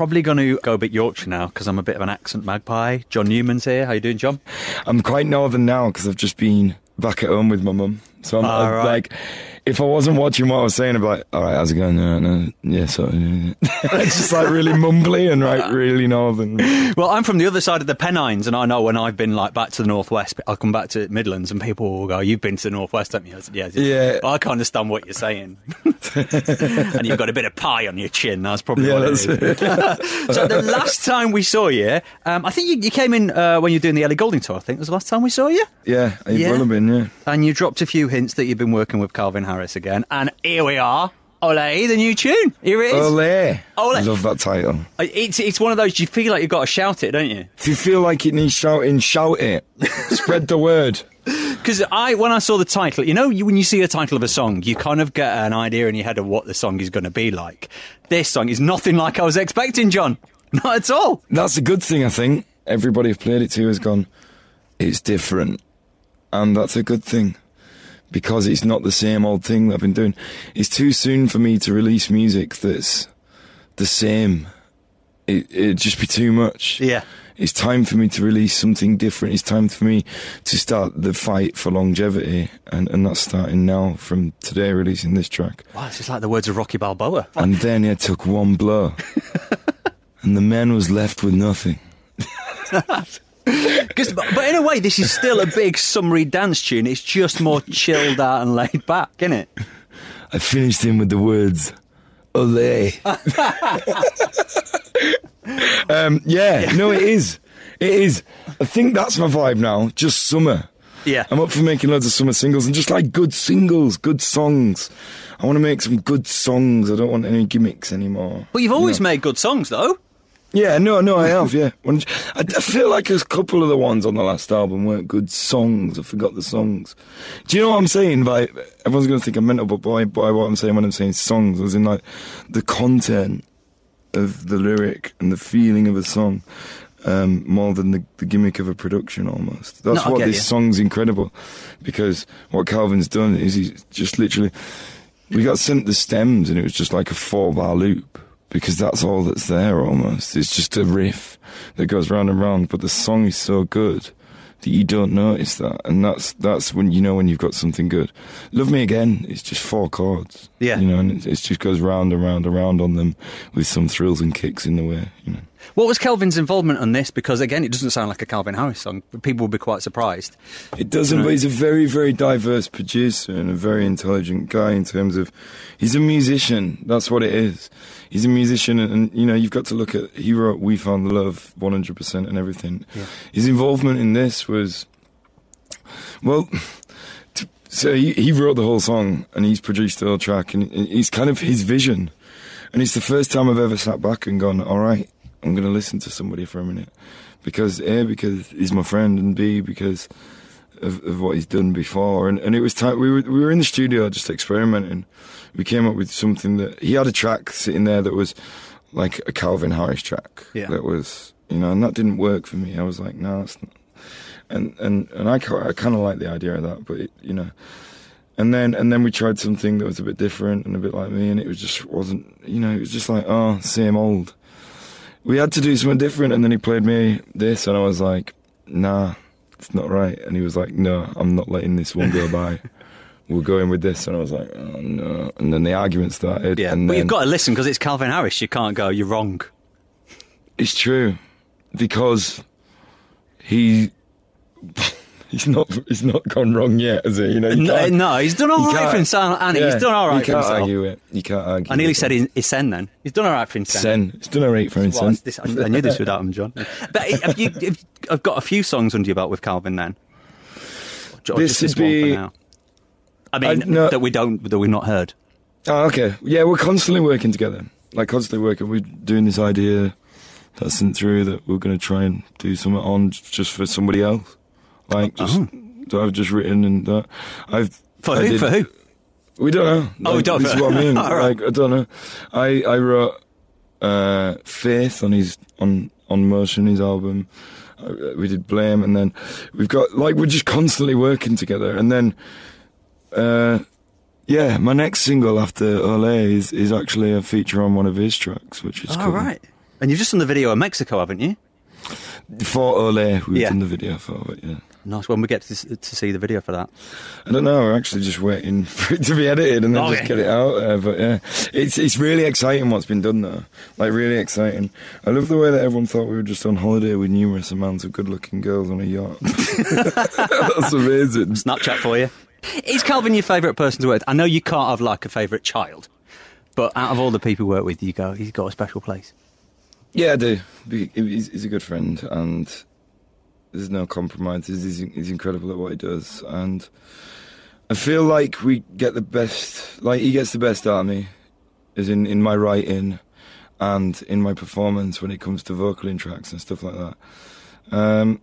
probably going to go a bit Yorkshire now because I'm a bit of an accent magpie. John Newman's here. How you doing, John? I'm quite northern now because I've just been back at home with my mum. So I'm right. like, if I wasn't watching what I was saying, I'd be like, all right, how's it going? No. Yeah, so it's just like really mumbly and like really northern. Well, I'm from the other side of the Pennines, and I know when I've been like back to the northwest, I'll come back to Midlands, and people will go, "You've been to the northwest, haven't you?" I said, yeah. I can't understand what you're saying. And you've got a bit of pie on your chin. That's probably what it is. So the last time we saw you, I think you came in when you were doing the Ellie Goulding tour. I think was the last time we saw you. Yeah, it will have been. Yeah, and you dropped a few hints that you've been working with Calvin Harris again, and here we are. Ole, the new tune. Here it is. Ole. I love that title. It's one of those, you feel like you've got to shout it, don't you? If you feel like it needs shouting, shout it. Spread the word. Because when I saw the title, when you see a title of a song, you kind of get an idea in your head of what the song is going to be like. This song is nothing like I was expecting, John. Not at all. That's a good thing, I think. Everybody I've played it to has gone, it's different. And that's a good thing. Because it's not the same old thing that I've been doing. It's too soon for me to release music that's the same. It'd just be too much. Yeah. It's time for me to release something different. It's time for me to start the fight for longevity. And that's starting now from today, releasing this track. Wow, it's just like the words of Rocky Balboa. And then it took one blow. And the man was left with nothing. But in a way, this is still a big summery dance tune. It's just more chilled out and laid back, isn't it? I finished him with the words, ole. It is. It is. I think that's my vibe now, just summer. Yeah. I'm up for making loads of summer singles and just like good singles, good songs. I want to make some good songs. I don't want any gimmicks anymore. But you've always made good songs, though. Yeah, no, I have, yeah. I feel like a couple of the ones on the last album weren't good songs. I forgot the songs. Do you know what I'm saying? Everyone's going to think I'm mental, but by what I'm saying when I'm saying songs, as in like the content of the lyric and the feeling of a song, more than the gimmick of a production almost. That's what this song's incredible. Because what Calvin's done is he's just literally... We got sent the stems and it was just like a 4-bar loop. Because that's all that's there almost. It's just a riff that goes round and round, but the song is so good that you don't notice that. And that's when when you've got something good. Love Me Again, it's just 4 chords. Yeah. And it just goes round and round and round on them with some thrills and kicks in the way, What was Calvin's involvement on this? Because again, it doesn't sound like a Calvin Harris song. People will be quite surprised. It doesn't, but he's a very, very diverse producer and a very intelligent guy in terms of... He's a musician, that's what it is. He's a musician and you've got to look at... He wrote We Found the Love 100% and everything. Yeah. His involvement in this was... Well... So he wrote the whole song and he's produced the whole track and it's kind of his vision. And it's the first time I've ever sat back and gone, all right, I'm going to listen to somebody for a minute. Because A, because he's my friend, and B, because of what he's done before. And it was time, we were in the studio just experimenting. We came up with something that, he had a track sitting there that was like a Calvin Harris track. Yeah. That was, and that didn't work for me. I was like, no, that's not. And I kind of like the idea of that, but and then we tried something that was a bit different and a bit like me, and it was just wasn't, it was just like, oh, same old. We had to do something different, and then he played me this, and I was like, nah, it's not right. And he was like, no, I'm not letting this one go by. We're going with this, and I was like, oh no. And then the argument started. Yeah, but you've got to listen because it's Calvin Harris. You can't go, you're wrong. It's true, because he's not gone wrong yet, has he? No, he's done all right for himself, and he's done all right for himself. You can't argue. I nearly said he's Sen then. He's done all right for himself. Sen. He's done all right for himself. I knew this without him, John. But I've got a few songs under your belt with Calvin then. This would be... One for now. I mean, that we've not heard. Oh, okay. Yeah, we're constantly working together. Constantly working. We're doing this idea that's sent through that we're going to try and do something on just for somebody else. That I've just written and that For who? We don't know. We don't know. This is what I mean. Right. I don't know. I wrote Faith on Motion, his album. We did Blame, and then we've got we're just constantly working together. And then my next single after Ole is actually a feature on one of his tracks, which is cool. Right. And you've just done the video in Mexico, haven't you? For Ole, we've done the video for it, yeah. Nice. When we get to see the video for that? I don't know. We're actually just waiting for it to be edited and then just get it out. But yeah, it's really exciting what's been done though. Like really exciting. I love the way that everyone thought we were just on holiday with numerous amounts of good-looking girls on a yacht. That's amazing. Snapchat for you. Is Calvin your favourite person to work with? I know you can't have like a favourite child, but out of all the people you work with, he's got a special place. Yeah, I do. He's a good friend and there's no compromise. He's incredible at what he does, and I feel like we get the best. Like he gets the best out of me, is in my writing, and in my performance when it comes to vocaling tracks and stuff like that.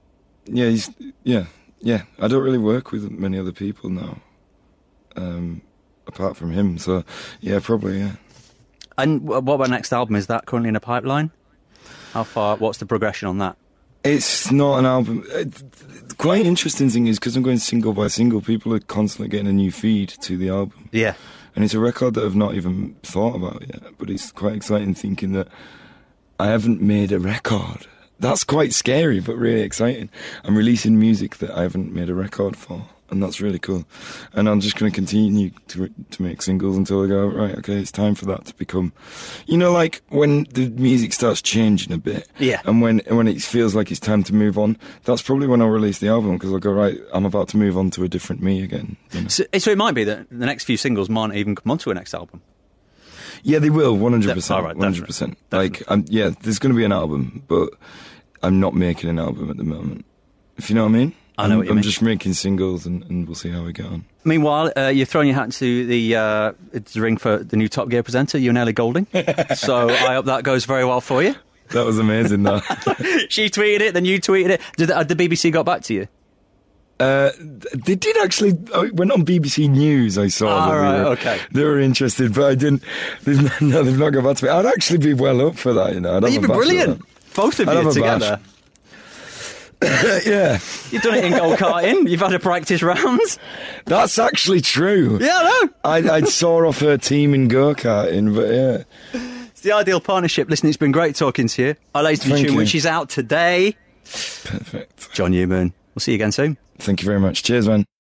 Yeah. I don't really work with many other people now, apart from him. So yeah, probably yeah. And what about next album? Is that currently in a pipeline? How far? What's the progression on that? It's not an album. Quite interesting thing is because I'm going single by single, people are constantly getting a new feed to the album. Yeah. And it's a record that I've not even thought about yet, but it's quite exciting thinking that I haven't made a record. That's quite scary, but really exciting. I'm releasing music that I haven't made a record for, and that's really cool. And I'm just going to continue to make singles until I go, right, okay, it's time for that to become... You know, like, when the music starts changing a bit, yeah, and when it feels like it's time to move on, that's probably when I'll release the album, because I'll go, right, I'm about to move on to a different me again. You know? So it might be that the next few singles might even come onto a next album. Yeah, they will, 100%. All right, 100%. Like, yeah, there's going to be an album, but I'm not making an album at the moment, if you know what I mean. I know what you mean. I'm just making singles and we'll see how we get on. Meanwhile, you're throwing your hat into the ring for the new Top Gear presenter, you and Ellie Goulding. So I hope that goes very well for you. That was amazing, though. She tweeted it, then you tweeted it. Did the BBC got back to you? They did actually. It went on BBC News. I saw. Okay. They were interested, but I didn't. They've not got back to me. I'd actually be well up for that. You know, you'd be brilliant. Both of you together. Yeah. You've done it in go-karting. You've had a practice rounds. That's actually true. Yeah, I know. I saw off her team in go-karting, but yeah. It's the ideal partnership. Listen, it's been great talking to you. I Lazy to Be Tuned, which is out today. Perfect. John Newman. We'll see you again soon. Thank you very much. Cheers, man.